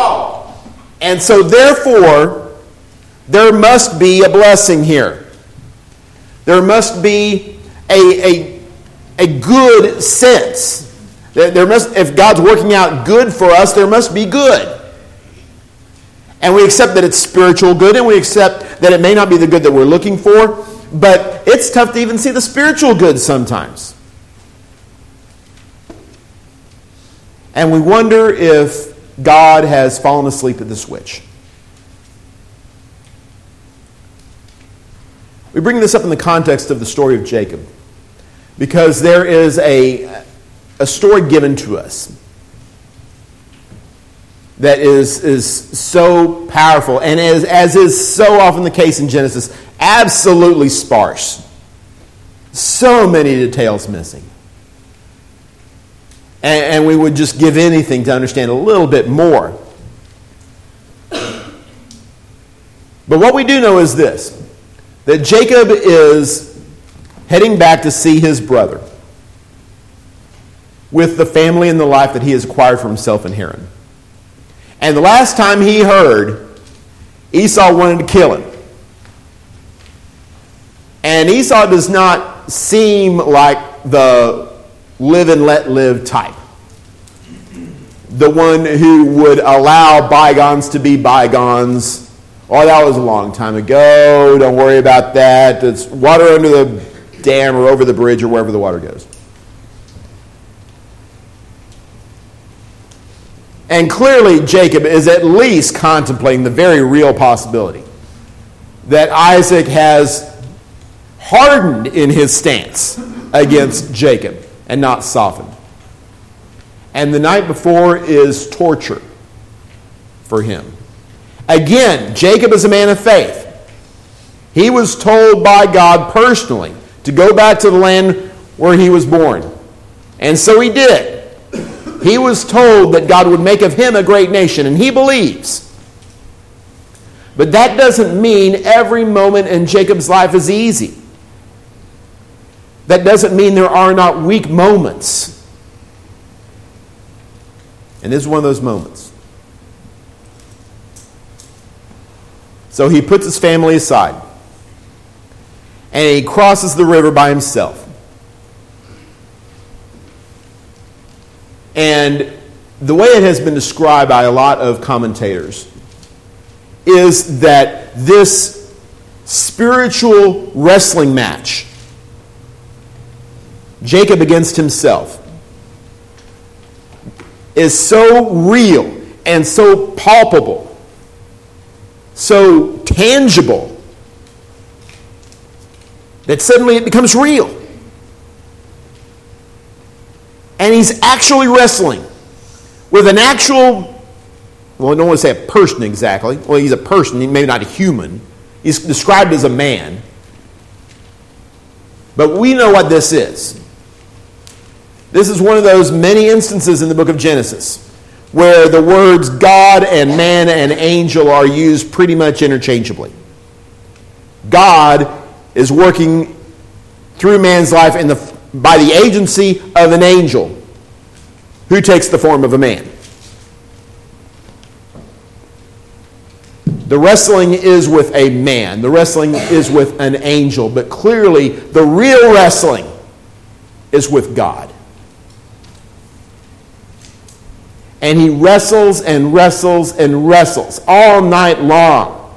called. And so therefore, there must be a blessing here. There must be a good sense. There must, if God's working out good for us, there must be good. And we accept that it's spiritual good, and we accept that it may not be the good that we're looking for, but it's tough to even see the spiritual good sometimes. And we wonder if God has fallen asleep at the switch. We bring this up in the context of the story of Jacob, because there is a story given to us that is so powerful, and as is so often the case in Genesis, absolutely sparse. So many details missing. And we would just give anything to understand a little bit more. But what we do know is this, that Jacob is heading back to see his brother with the family and the life that he has acquired for himself in Haran. And the last time he heard, Esau wanted to kill him. And Esau does not seem like the live and let live type. The one who would allow bygones to be bygones. Oh, that was a long time ago. Don't worry about that. It's water under the dam or over the bridge or wherever the water goes. And clearly, Jacob is at least contemplating the very real possibility that Isaac has hardened in his stance against Jacob and not softened. And the night before is torture for him. Again, Jacob is a man of faith. He was told by God personally to go back to the land where he was born. And so he did. He was told that God would make of him a great nation, and he believes. But that doesn't mean every moment in Jacob's life is easy. That doesn't mean there are not weak moments. And this is one of those moments. So he puts his family aside, and he crosses the river by himself. And the way it has been described by a lot of commentators is that this spiritual wrestling match, Jacob against himself, is so real and so palpable, so tangible, that suddenly it becomes real. And he's actually wrestling with an actual, well, I don't want to say a person exactly. Well, he's a person, maybe not a human. He's described as a man. But we know what this is. This is one of those many instances in the book of Genesis where the words God and man and angel are used pretty much interchangeably. God is working through man's life by the agency of an angel who takes the form of a man. The wrestling is with a man. The wrestling is with an angel. But clearly, the real wrestling is with God. And he wrestles and wrestles and wrestles all night long.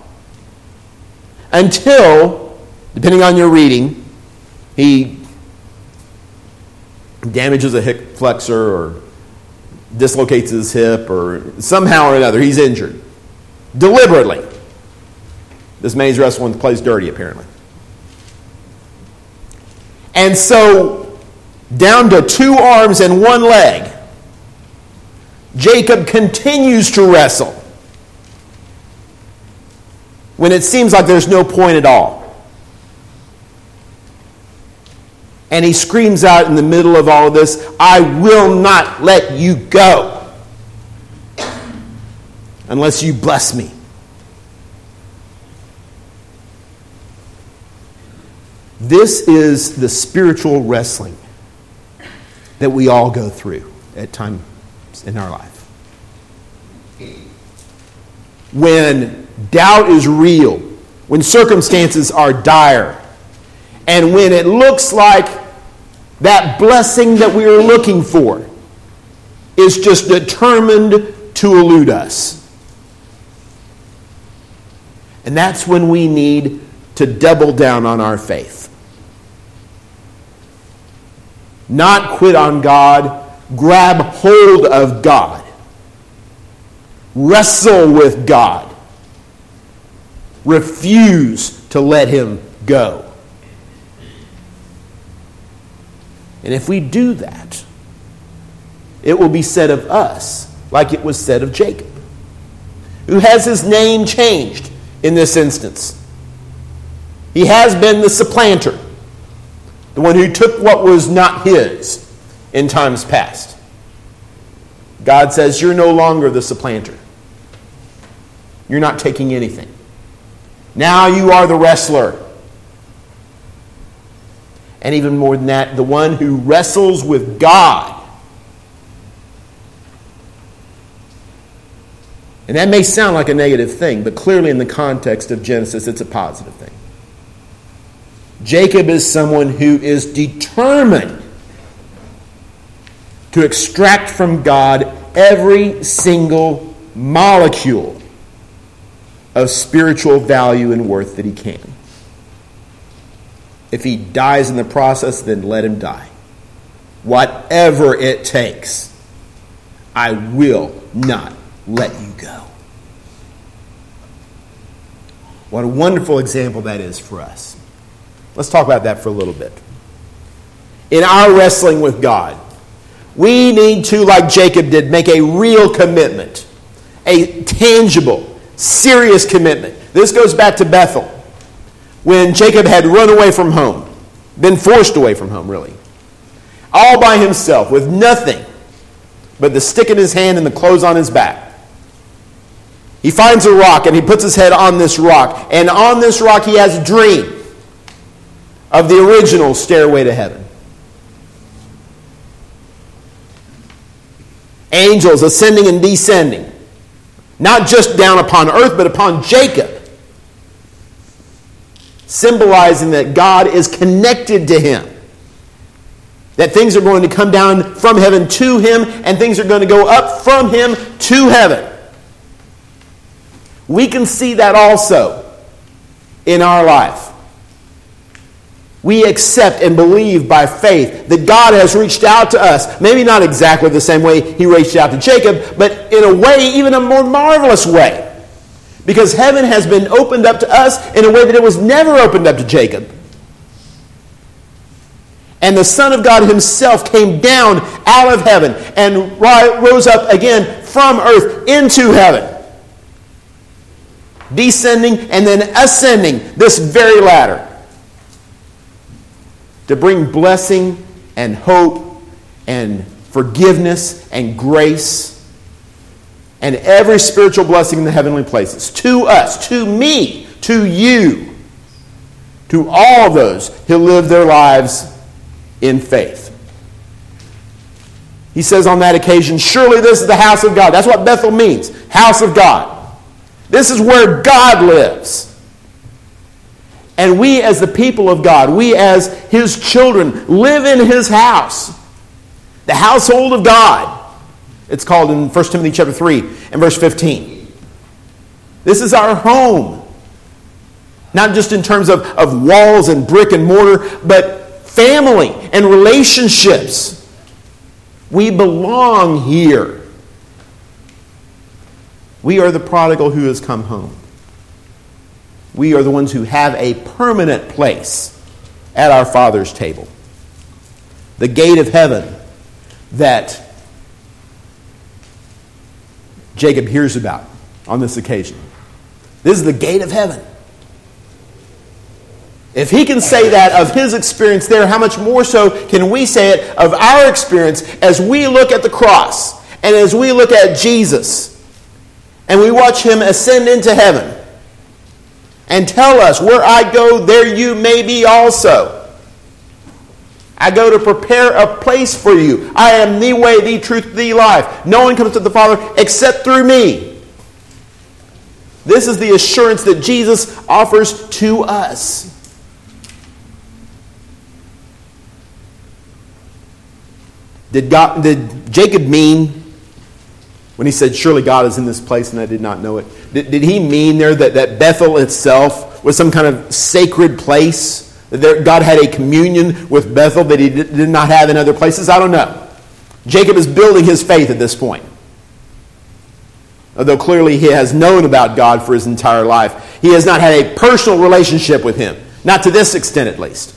Until, depending on your reading, he damages a hip flexor or dislocates his hip or somehow or another he's injured. Deliberately. This man he's wrestling with plays dirty, apparently. And so, down to 2 arms and 1 leg, Jacob continues to wrestle when it seems like there's no point at all. And he screams out in the middle of all of this, I will not let you go unless you bless me. This is the spiritual wrestling that we all go through at times in our life. when doubt is real, when circumstances are dire, and when it looks like that blessing that we are looking for is just determined to elude us. And that's when we need to double down on our faith. Not quit on God, grab hold of God. Wrestle with God. Refuse to let him go. And if we do that, it will be said of us like it was said of Jacob, who has his name changed in this instance. He has been the supplanter, the one who took what was not his in times past. God says, you're no longer the supplanter. You're not taking anything. Now you are the wrestler. And even more than that, the one who wrestles with God. And that may sound like a negative thing, but clearly in the context of Genesis, it's a positive thing. Jacob is someone who is determined to extract from God every single molecule of spiritual value and worth that he can. If he dies in the process, then let him die. Whatever it takes, I will not let you go. What a wonderful example that is for us. Let's talk about that for a little bit. In our wrestling with God, we need to, like Jacob did, make a real commitment. A tangible, serious commitment. This goes back to Bethel, when Jacob had run away from home, been forced away from home, really. All by himself, with nothing but the stick in his hand and the clothes on his back. He finds a rock and he puts his head on this rock. And on this rock he has a dream of the original stairway to heaven. Angels ascending and descending. Not just down upon earth, but upon Jacob. Symbolizing that God is connected to him. That things are going to come down from heaven to him, and things are going to go up from him to heaven. We can see that also in our life. We accept and believe by faith that God has reached out to us. Maybe not exactly the same way he reached out to Jacob, but in a way, even a more marvelous way. Because heaven has been opened up to us in a way that it was never opened up to Jacob. And the Son of God himself came down out of heaven and rose up again from earth into heaven. Descending and then ascending this very ladder. To bring blessing and hope and forgiveness and grace and every spiritual blessing in the heavenly places. To us, to me, to you, to all those who live their lives in faith. He says on that occasion, surely this is the house of God. That's what Bethel means, house of God. This is where God lives. And we as the people of God, we as his children, live in his house. The household of God. It's called in 1 Timothy chapter 3 and verse 15. This is our home. Not just in terms of walls and brick and mortar, but family and relationships. We belong here. We are the prodigal who has come home. We are the ones who have a permanent place at our Father's table. The gate of heaven that Jacob hears about on this occasion. This is the gate of heaven. If he can say that of his experience there, how much more so can we say it of our experience as we look at the cross and as we look at Jesus and we watch him ascend into heaven and tell us, where I go, there you may be also. I go to prepare a place for you. I am the way, the truth, the life. No one comes to the Father except through me. This is the assurance that Jesus offers to us. Did Jacob mean, when he said, surely God is in this place and I did not know it, did he mean there that Bethel itself was some kind of sacred place? That God had a communion with Bethel that he did not have in other places? I don't know. Jacob is building his faith at this point. Although clearly he has known about God for his entire life, he has not had a personal relationship with him. Not to this extent, at least.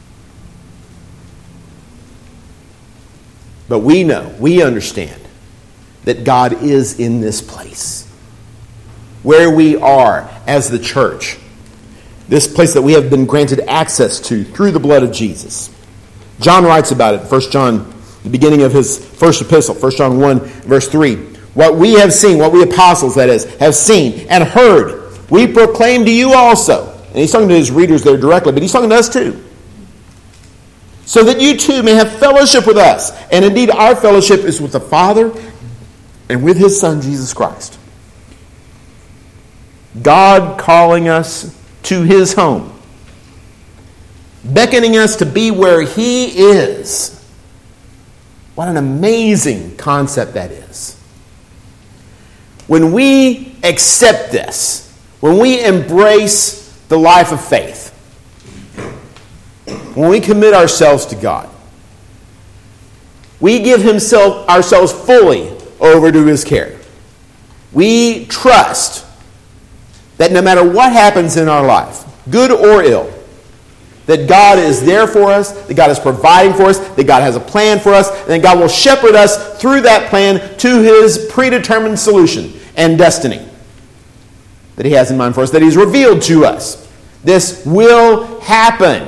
But we know, we understand that God is in this place. Where we are as the church. This place that we have been granted access to through the blood of Jesus. John writes about it in 1 John, the beginning of his first epistle, 1 John 1, verse 3. What we have seen, what we apostles, that is, have seen and heard, we proclaim to you also. And he's talking to his readers there directly, but he's talking to us too. So that you too may have fellowship with us. And indeed, our fellowship is with the Father and with his Son, Jesus Christ. God calling us to his home, beckoning us to be where he is. What an amazing concept that is. When we accept this, when we embrace the life of faith, when we commit ourselves to God, we give ourselves fully over to his care. We trust that no matter what happens in our life, good or ill, that God is there for us, that God is providing for us, that God has a plan for us, and that God will shepherd us through that plan to his predetermined solution and destiny that he has in mind for us, that he's revealed to us. This will happen.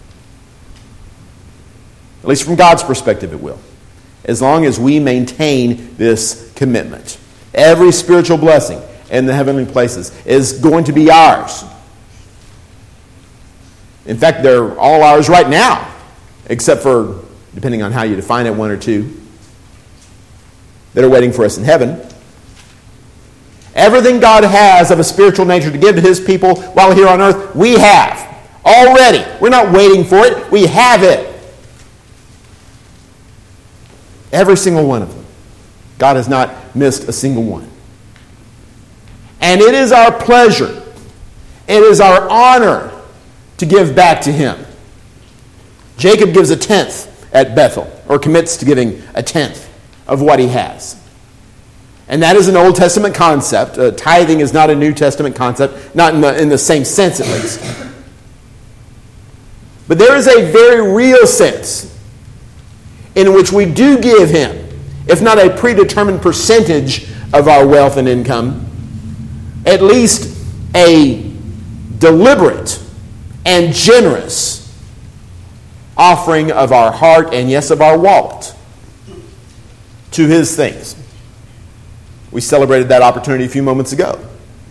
At least from God's perspective, it will. As long as we maintain this commitment. Every spiritual blessing in the heavenly places is going to be ours. In fact, they're all ours right now, except for, depending on how you define it, one or two that are waiting for us in heaven. Everything God has of a spiritual nature to give to his people while here on earth, we have already. We're not waiting for it. We have it. Every single one of them. God has not missed a single one. And it is our pleasure, it is our honor to give back to him. Jacob gives a tenth at Bethel, or commits to giving a tenth of what he has. And that is an Old Testament concept. Tithing is not a New Testament concept, not in the same sense at least. But there is a very real sense in which we do give him, if not a predetermined percentage of our wealth and income, at least a deliberate and generous offering of our heart and, yes, of our wallet to his things. We celebrated that opportunity a few moments ago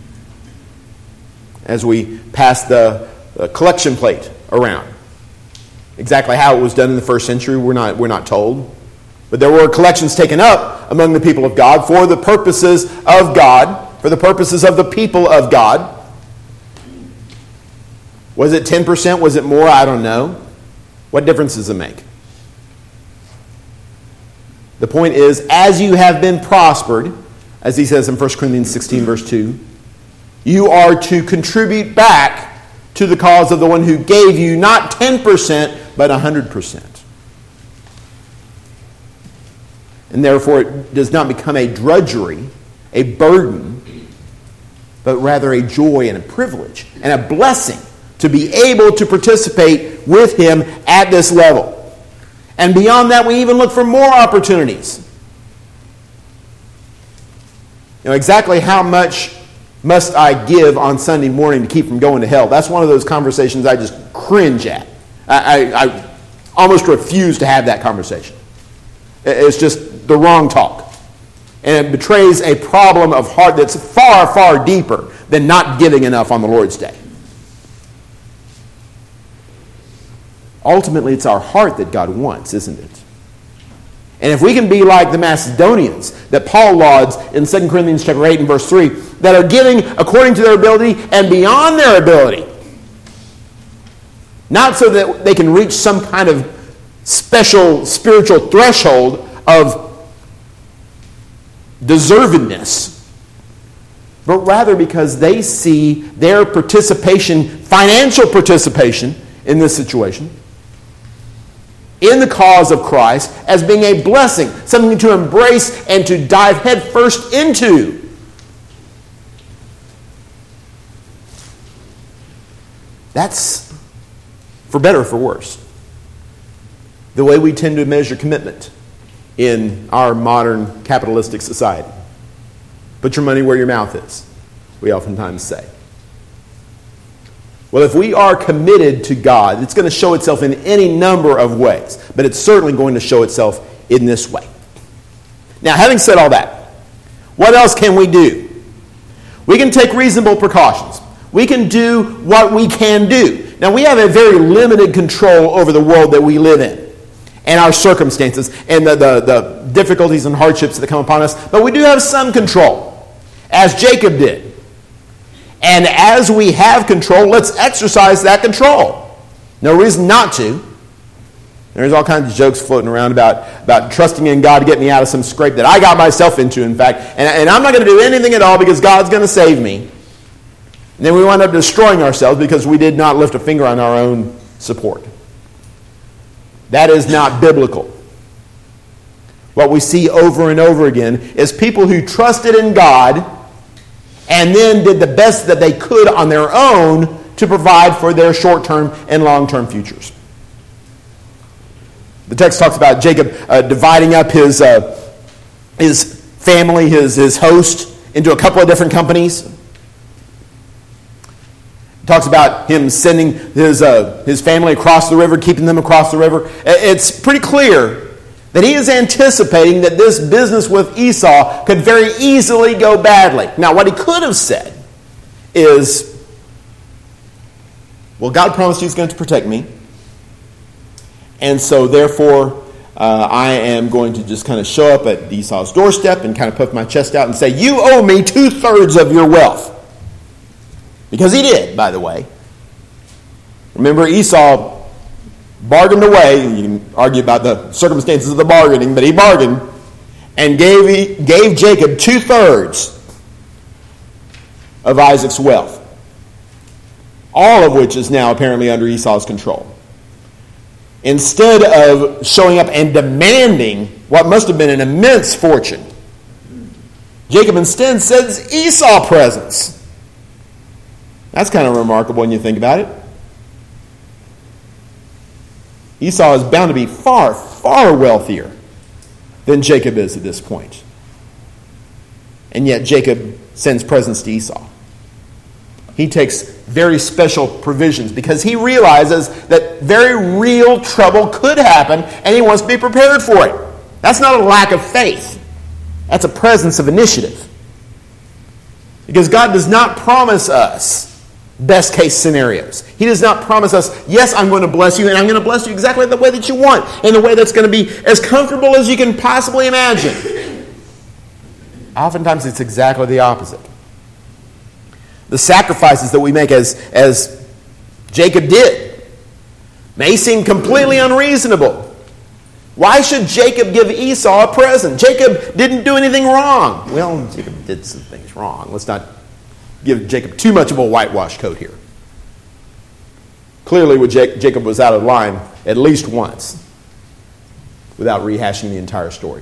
as we passed the collection plate around. Exactly how it was done in the first century, we're not told. But there were collections taken up among the people of God for the purposes of God, for the purposes of the people of God. Was it 10%? Was it more? I don't know. What difference does it make? The point is, as you have been prospered, as he says in 1 Corinthians 16, verse 2, you are to contribute back to the cause of the one who gave you not 10%, but 100%. And therefore it does not become a drudgery, a burden, but rather a joy and a privilege and a blessing to be able to participate with him at this level. And beyond that, we even look for more opportunities. You know, exactly how much must I give on Sunday morning to keep from going to hell? That's one of those conversations I just cringe at. I almost refuse to have that conversation. It's just the wrong talk. And it betrays a problem of heart that's far, far deeper than not giving enough on the Lord's Day. Ultimately, it's our heart that God wants, isn't it? And if we can be like the Macedonians that Paul lauds in 2 Corinthians chapter 8 and verse 3, that are giving according to their ability and beyond their ability, not so that they can reach some kind of special spiritual threshold of deservedness, but rather because they see their participation, financial participation in this situation, in the cause of Christ, as being a blessing, something to embrace and to dive headfirst into. That's, for better or for worse, the way we tend to measure commitment in our modern capitalistic society. Put your money where your mouth is, we oftentimes say. Well, if we are committed to God, it's going to show itself in any number of ways, but it's certainly going to show itself in this way. Now, having said all that, what else can we do? We can take reasonable precautions. We can do what we can do. Now, we have a very limited control over the world that we live in and our circumstances and the difficulties and hardships that come upon us, but we do have some control, as Jacob did. And as we have control, let's exercise that control. No reason not to. There's all kinds of jokes floating around about trusting in God to get me out of some scrape that I got myself into, in fact. And I'm not going to do anything at all because God's going to save me. And then we wind up destroying ourselves because we did not lift a finger on our own support. That is not biblical. What we see over and over again is people who trusted in God and then did the best that they could on their own to provide for their short-term and long-term futures. The text talks about Jacob dividing up his family, his host, into a couple of different companies. It talks about him sending his family across the river, keeping them across the river. It's pretty clear that he is anticipating that this business with Esau could very easily go badly. Now, what he could have said is, well, God promised He's going to protect me, and so therefore I am going to just kind of show up at Esau's doorstep and kind of puff my chest out and say, you owe me 2/3 of your wealth. Because he did, by the way. Remember, Esau bargained away. You can argue about the circumstances of the bargaining, but he bargained and gave Jacob 2/3 of Isaac's wealth, all of which is now apparently under Esau's control. Instead of showing up and demanding what must have been an immense fortune, Jacob instead sends Esau presents. That's kind of remarkable when you think about it. Esau is bound to be far, far wealthier than Jacob is at this point. And yet Jacob sends presents to Esau. He takes very special provisions because he realizes that very real trouble could happen and he wants to be prepared for it. That's not a lack of faith. That's a presence of initiative. Because God does not promise us best case scenarios. He does not promise us, yes, I'm going to bless you, and I'm going to bless you exactly the way that you want, in a way that's going to be as comfortable as you can possibly imagine. Oftentimes it's exactly the opposite. The sacrifices that we make as Jacob did may seem completely unreasonable. Why should Jacob give Esau a present? Jacob didn't do anything wrong. Well, Jacob did some things wrong. Let's not give Jacob too much of a whitewash coat here. Clearly, Jacob was out of line at least once without rehashing the entire story.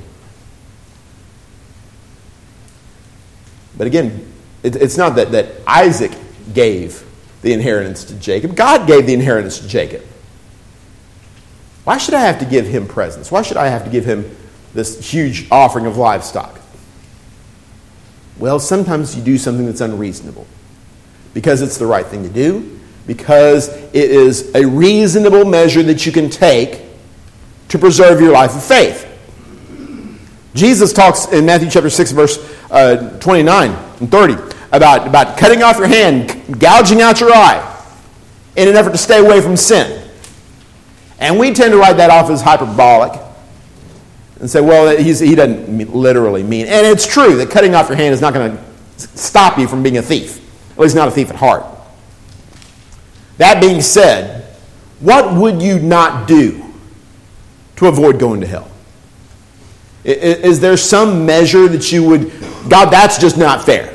But again, it's not that Isaac gave the inheritance to Jacob. God gave the inheritance to Jacob. Why should I have to give him presents? Why should I have to give him this huge offering of livestock? Well, sometimes you do something that's unreasonable because it's the right thing to do, because it is a reasonable measure that you can take to preserve your life of faith. Jesus talks in Matthew chapter 6, verse 29 and 30 about cutting off your hand, gouging out your eye in an effort to stay away from sin. And we tend to write that off as hyperbolic. and say, well, he doesn't literally mean. And it's true that cutting off your hand is not going to stop you from being a thief. At least not a thief at heart. That being said, what would you not do to avoid going to hell? Is there some measure that you would, God, that's just not fair.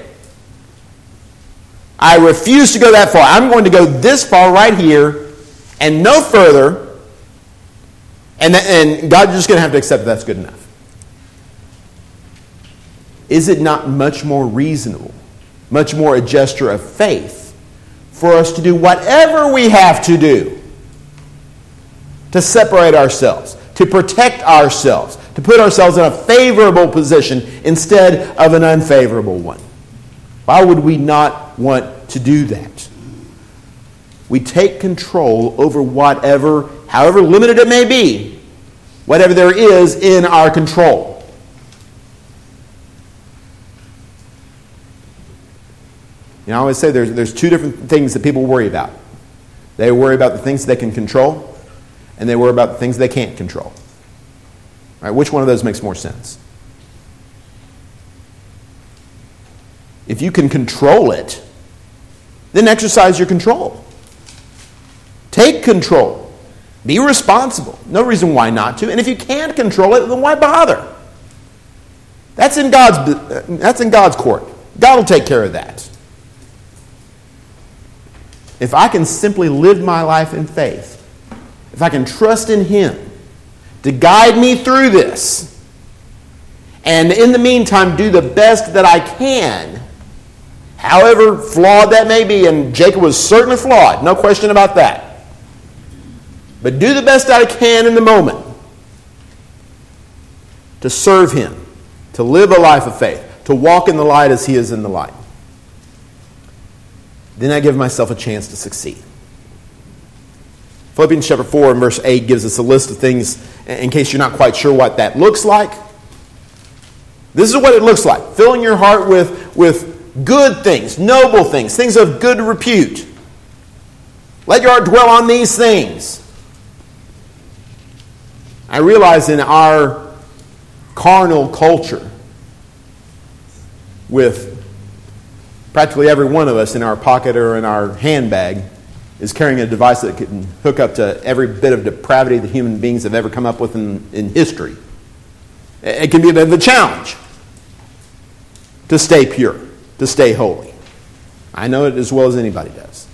I refuse to go that far. I'm going to go this far right here and no further. And God, you're just going to have to accept that's good enough. Is it not much more reasonable, much more a gesture of faith for us to do whatever we have to do to separate ourselves, to protect ourselves, to put ourselves in a favorable position instead of an unfavorable one? Why would we not want to do that? We take control over whatever, however limited it may be, whatever there is in our control. You know, I always say there's two different things that people worry about. They worry about the things they can control, and they worry about the things they can't control. All right, which one of those makes more sense? If you can control it, then exercise your control. Take control. Be responsible. No reason why not to. And if you can't control it, then why bother? That's in God's court. God will take care of that. If I can simply live my life in faith, if I can trust in Him to guide me through this, and in the meantime do the best that I can, however flawed that may be, and Jacob was certainly flawed, no question about that. But do the best I can in the moment to serve Him, to live a life of faith, to walk in the light as He is in the light. Then I give myself a chance to succeed. Philippians chapter 4 and verse 8 gives us a list of things in case you're not quite sure what that looks like. This is what it looks like. Filling your heart with good things, noble things, things of good repute. Let your heart dwell on these things. I realize in our carnal culture, with practically every one of us in our pocket or in our handbag is carrying a device that can hook up to every bit of depravity that human beings have ever come up with in history. It can be a bit of a challenge to stay pure, to stay holy. I know it as well as anybody does.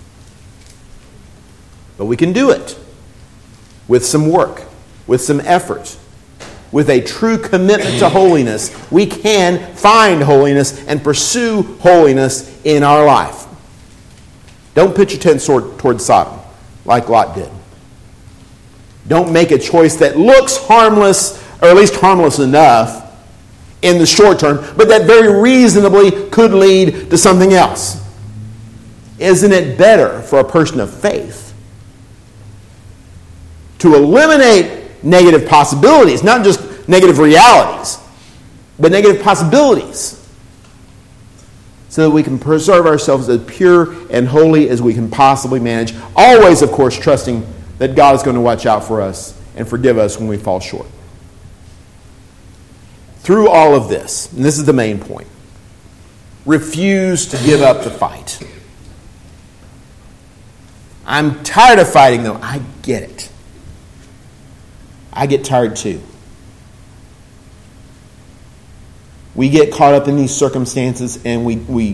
But we can do it with some work, with some effort, with a true commitment to holiness. We can find holiness and pursue holiness in our life. Don't pitch your tent towards Sodom like Lot did. Don't make a choice that looks harmless, or at least harmless enough in the short term, but that very reasonably could lead to something else. Isn't it better for a person of faith to eliminate negative possibilities, not just negative realities, but negative possibilities, so that we can preserve ourselves as pure and holy as we can possibly manage, always, of course, trusting that God is going to watch out for us and forgive us when we fall short. Through all of this, and this is the main point, refuse to give up the fight. I'm tired of fighting, though. I get it. I get tired too. We get caught up in these circumstances, and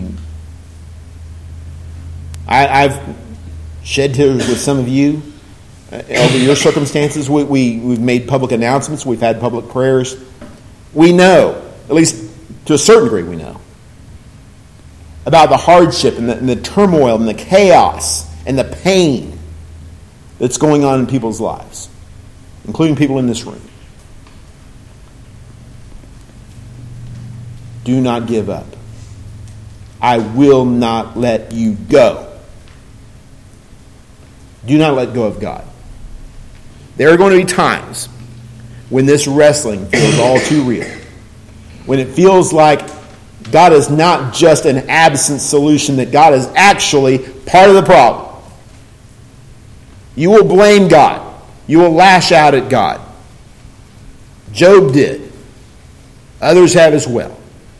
I've shed tears with some of you over your circumstances. We've made public announcements. We've had public prayers. We know, at least to a certain degree we know, about the hardship and the turmoil and the chaos and the pain that's going on in people's lives, including people in this room. Do not give up. I will not let you go. Do not let go of God. There are going to be times when this wrestling feels all too real. When it feels like God is not just an absent solution, that God is actually part of the problem. You will blame God. You will lash out at God. Job did. Others have as well.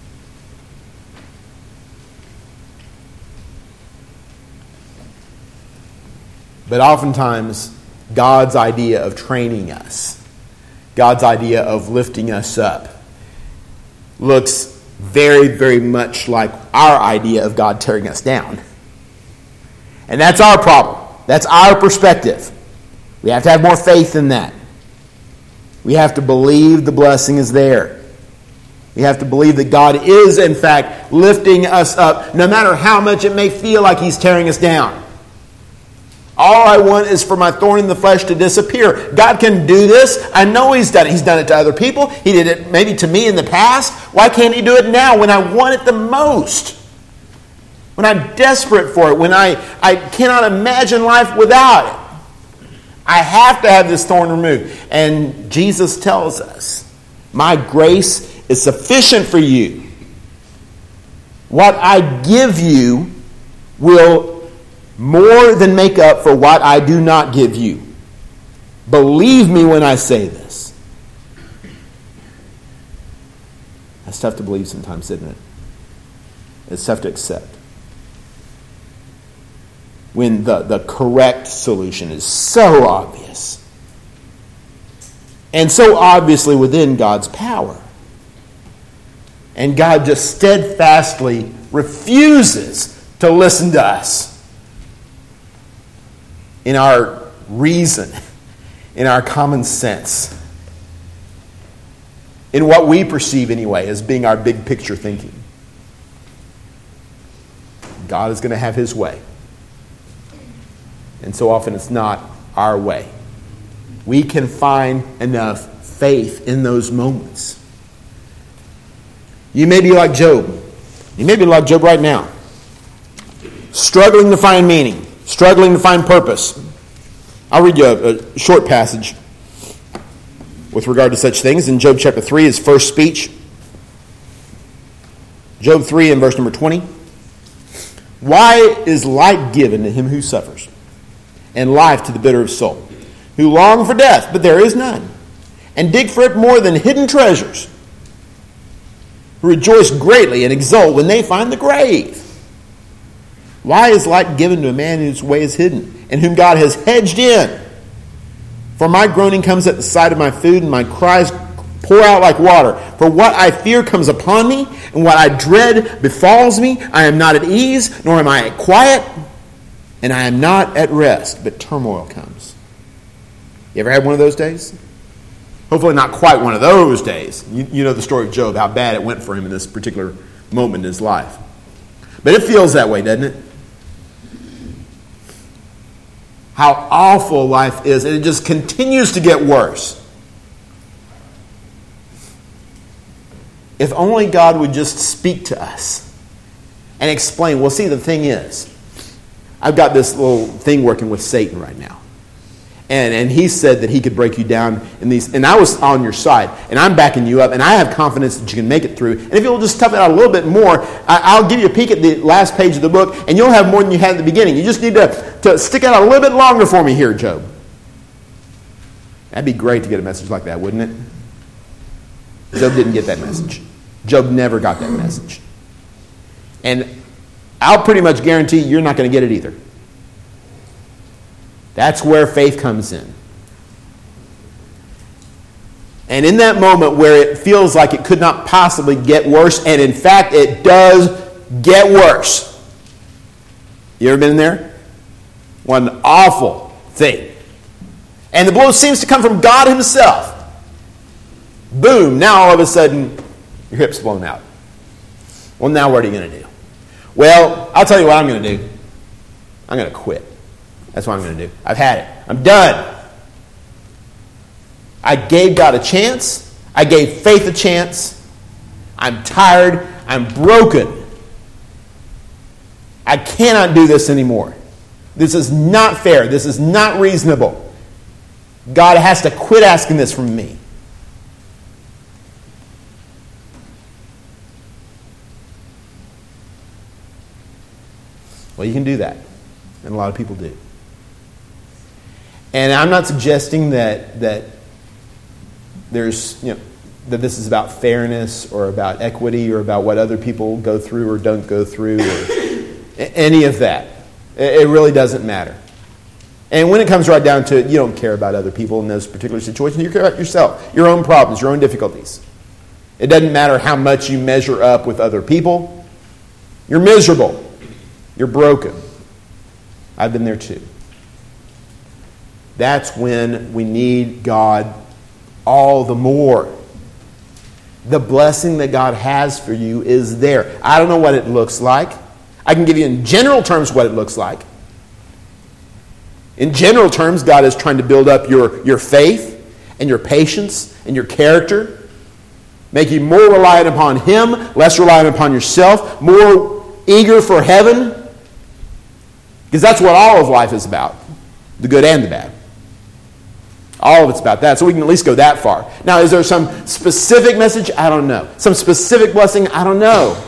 But oftentimes, God's idea of training us, God's idea of lifting us up, looks very, very much like our idea of God tearing us down. And that's our problem. That's our perspective. We have to have more faith in that. We have to believe the blessing is there. We have to believe that God is, in fact, lifting us up, no matter how much it may feel like He's tearing us down. All I want is for my thorn in the flesh to disappear. God can do this. I know He's done it. He's done it to other people. He did it maybe to me in the past. Why can't He do it now when I want it the most? When I'm desperate for it. When I cannot imagine life without it. I have to have this thorn removed. And Jesus tells us, my grace is sufficient for you. What I give you will more than make up for what I do not give you. Believe me when I say this. That's tough to believe sometimes, isn't it? It's tough to accept. When the correct solution is so obvious. And so obviously within God's power. And God just steadfastly refuses to listen to us. In our reason, in our common sense, in what we perceive anyway as being our big picture thinking. God is going to have His way. And so often it's not our way. We can find enough faith in those moments. You may be like Job. You may be like Job right now. Struggling to find meaning. Struggling to find purpose. I'll read you a short passage with regard to such things. In Job chapter 3, his first speech. Job 3 and verse number 20. Why is light given to him who suffers, and life to the bitter of soul, who long for death, but there is none, and dig for it more than hidden treasures, who rejoice greatly and exult when they find the grave? Why is light given to a man whose way is hidden, and whom God has hedged in? For my groaning comes at the sight of my food, and my cries pour out like water. For what I fear comes upon me, and what I dread befalls me. I am not at ease, nor am I at quiet, and I am not at rest, but turmoil comes. You ever had one of those days? Hopefully not quite one of those days. You know the story of Job, how bad it went for him in this particular moment in his life. But it feels that way, doesn't it? How awful life is, and it just continues to get worse. If only God would just speak to us and explain. Well, see, the thing is, I've got this little thing working with Satan right now. And he said that he could break you down in these. And I was on your side. And I'm backing you up. And I have confidence that you can make it through. And if you'll just tough it out a little bit more, I'll give you a peek at the last page of the book. And you'll have more than you had at the beginning. You just need to stick it out a little bit longer for me here, Job. That'd be great to get a message like that, wouldn't it? Job didn't get that message. Job never got that message. And I'll pretty much guarantee you're not going to get it either. That's where faith comes in. And in that moment where it feels like it could not possibly get worse, and in fact it does get worse. You ever been there? One awful thing. And the blow seems to come from God Himself. Boom, now all of a sudden your hip's blown out. Well, now what are you going to do? Well, I'll tell you what I'm going to do. I'm going to quit. That's what I'm going to do. I've had it. I'm done. I gave God a chance. I gave faith a chance. I'm tired. I'm broken. I cannot do this anymore. This is not fair. This is not reasonable. God has to quit asking this from me. Well, you can do that. And a lot of people do. And I'm not suggesting that there's, that this is about fairness or about equity or about what other people go through or don't go through or any of that. It really doesn't matter. And when it comes right down to it, you don't care about other people in those particular situations. You care about yourself, your own problems, your own difficulties. It doesn't matter how much you measure up with other people. You're miserable. You're broken. I've been there too. That's when we need God all the more. The blessing that God has for you is there. I don't know what it looks like. I can give you in general terms what it looks like. In general terms, God is trying to build up your faith and your patience and your character. Make you more reliant upon Him, less reliant upon yourself, more eager for heaven. Because that's what all of life is about. The good and the bad. All of it's about that. So we can at least go that far. Now, is there some specific message? I don't know. Some specific blessing? I don't know.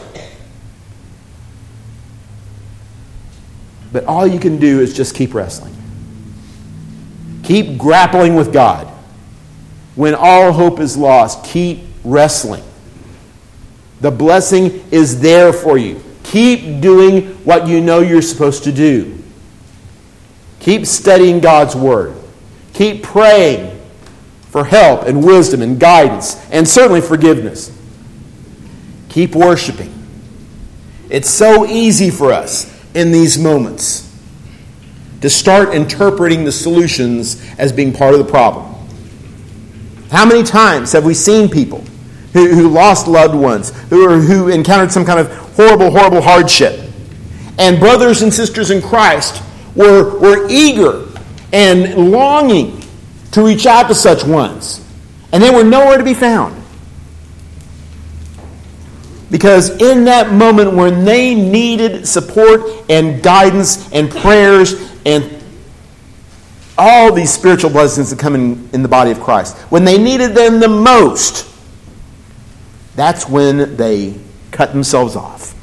But all you can do is just keep wrestling. Keep grappling with God. When all hope is lost, keep wrestling. The blessing is there for you. Keep doing what you know you're supposed to do. Keep studying God's Word. Keep praying for help and wisdom and guidance and certainly forgiveness. Keep worshiping. It's so easy for us in these moments to start interpreting the solutions as being part of the problem. How many times have we seen people who lost loved ones, who encountered some kind of horrible hardship, and brothers and sisters in Christ were eager and longing to reach out to such ones, and they were nowhere to be found. Because in that moment when they needed support and guidance and prayers and all these spiritual blessings that come in the body of Christ, when they needed them the most, that's when they cut themselves off.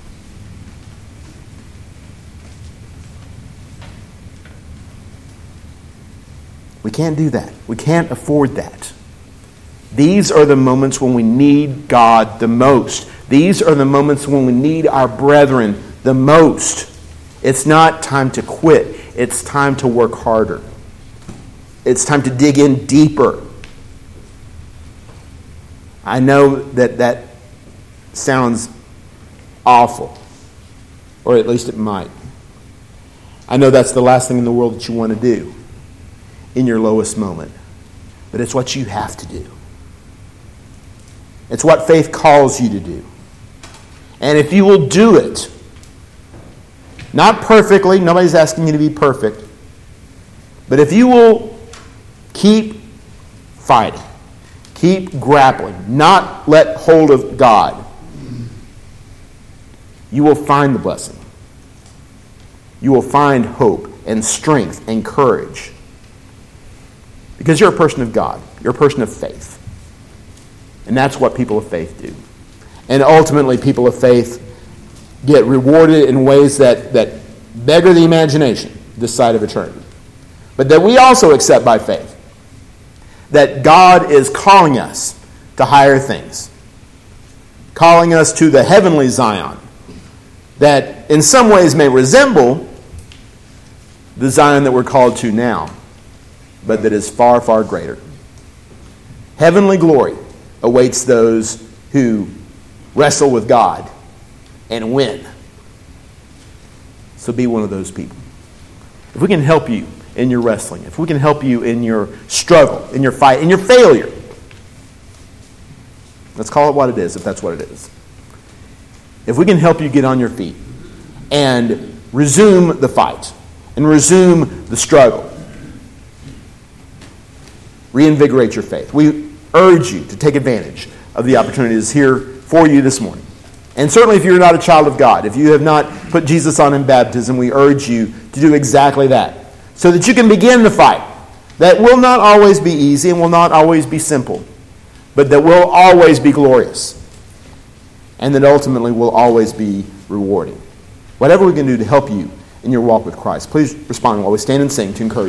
We can't do that. We can't afford that. These are the moments when we need God the most. These are the moments when we need our brethren the most. It's not time to quit. It's time to work harder. It's time to dig in deeper. I know that sounds awful, or at least it might. I know that's the last thing in the world that you want to do in your lowest moment, but it's what you have to do. It's what faith calls you to do. And if you will do it, not perfectly, nobody's asking you to be perfect, but if you will keep fighting, keep grappling, not let hold of God, you will find the blessing. You will find hope and strength and courage. Because you're a person of God. You're a person of faith. And that's what people of faith do. And ultimately, people of faith get rewarded in ways that beggar the imagination this side of eternity. But that we also accept by faith that God is calling us to higher things. Calling us to the heavenly Zion that in some ways may resemble the Zion that we're called to now, but that is far, far greater. Heavenly glory awaits those who wrestle with God and win. So be one of those people. If we can help you in your wrestling, if we can help you in your struggle, in your fight, in your failure, let's call it what it is, if that's what it is. If we can help you get on your feet and resume the fight and resume the struggle, reinvigorate your faith. We urge you to take advantage of the opportunities here for you this morning. And certainly if you're not a child of God, if you have not put Jesus on in baptism, we urge you to do exactly that, so that you can begin the fight that will not always be easy and will not always be simple, but that will always be glorious, and that ultimately will always be rewarding. Whatever we can do to help you in your walk with Christ, please respond while we stand and sing to encourage you.